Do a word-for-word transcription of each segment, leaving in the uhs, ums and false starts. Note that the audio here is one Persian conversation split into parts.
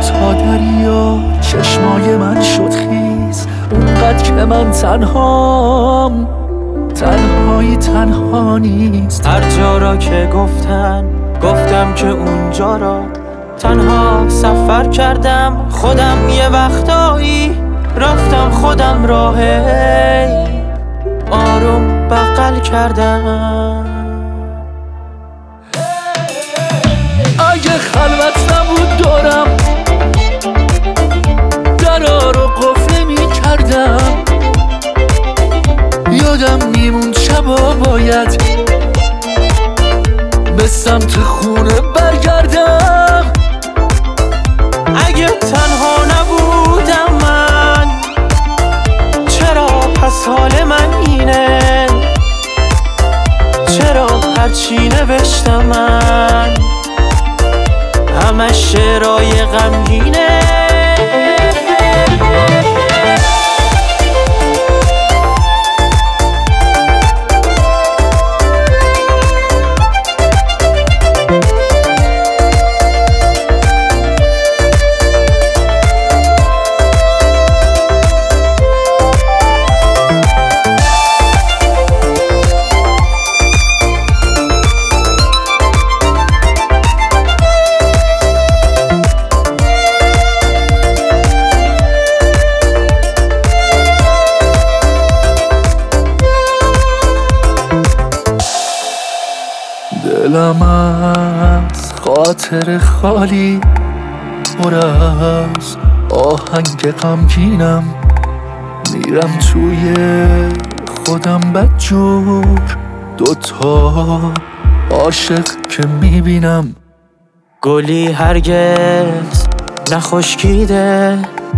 تا دریا چشمای من شد خیز، اونقدر که من تنهام، تنهایی تنها نیست. هر جا را که گفتن گفتم که اونجا را تنها سفر کردم، خودم یه وقتایی رفتم خودم راهی آروم بغل کردم. اگه خلوت نبود دارم درا رو قفل می کردم، یادم میموند شبا باید به سمت خونه برگردم. اگه تنها نبودم من چرا پس حال من اینه؟ چرا هرچی نوشتم من همش شعرهای غمگینه؟ دلم از خاطر خالی پر از آهنگ غمگینم، میرم توی خودم بدجور، دوتا عاشق که میبینم. گلی هرگز نخشکیده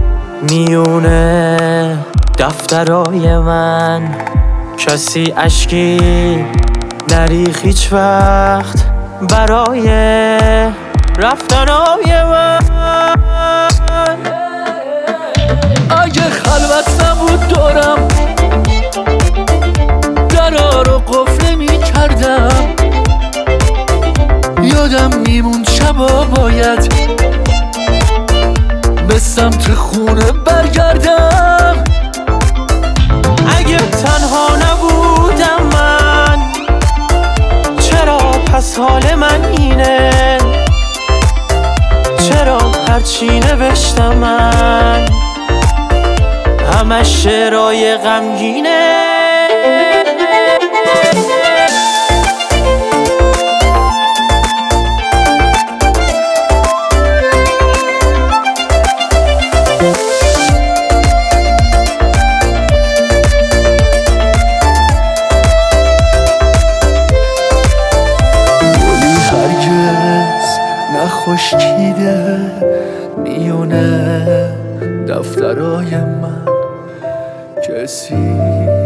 میونه دفترای من، کسی اشکی نریخ هیچ وقت برای رفتنای من. اگه خلوت نبود دارم درا رو قفل می کردم، یادم میموند شبا باید به سمت خونه برگردم. اگه تنها نبودم من چرا پس حال من اینه؟ چرا هرچی نوشتم من همش شعرهای غمگینه؟ خشکیده میونه دفترای من، کسی